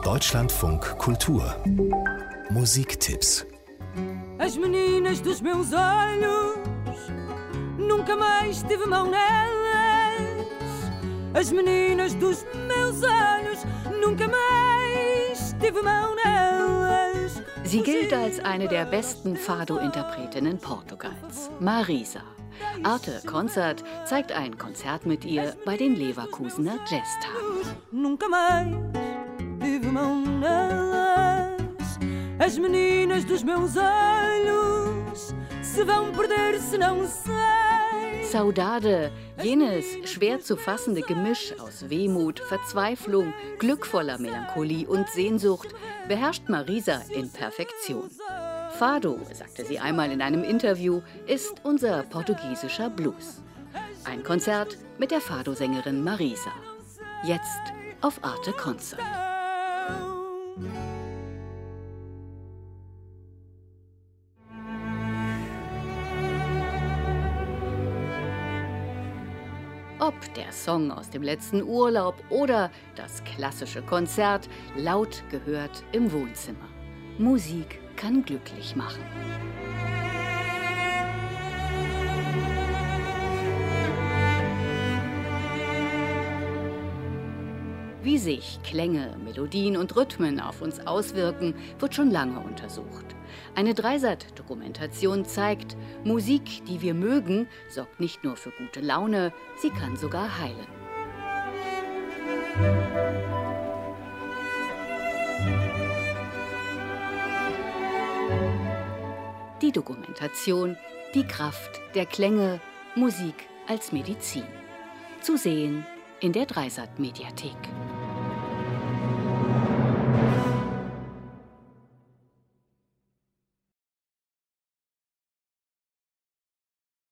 Deutschlandfunk Kultur Musiktipps. As meninas dos meus olhos, nunca mais tive mão nelas. As meninas dos meus olhos, nunca mais tive mão nelas. Sie gilt als eine der besten Fado-Interpretinnen Portugals, Marisa. Arte Concert zeigt ein Konzert mit ihr bei den Leverkusener Jazztagen. Nunca mais tive mão nelas. As meninas dos meus olhos se vão perder se não sei. Saudade, jenes schwer zu fassende Gemisch aus Wehmut, Verzweiflung, glückvoller Melancholie und Sehnsucht, beherrscht Marisa in Perfektion. Fado, sagte sie einmal in einem Interview, ist unser portugiesischer Blues. Ein Konzert mit der Fado-Sängerin Marisa. Jetzt auf Arte Concert. Ob der Song aus dem letzten Urlaub oder das klassische Konzert, laut gehört im Wohnzimmer. Musik kann glücklich machen. Wie sich Klänge, Melodien und Rhythmen auf uns auswirken, wird schon lange untersucht. Eine Dreisat-Dokumentation zeigt, Musik, die wir mögen, sorgt nicht nur für gute Laune, sie kann sogar heilen. Die Dokumentation, die Kraft der Klänge, Musik als Medizin. Zu sehen in der Dreisat-Mediathek.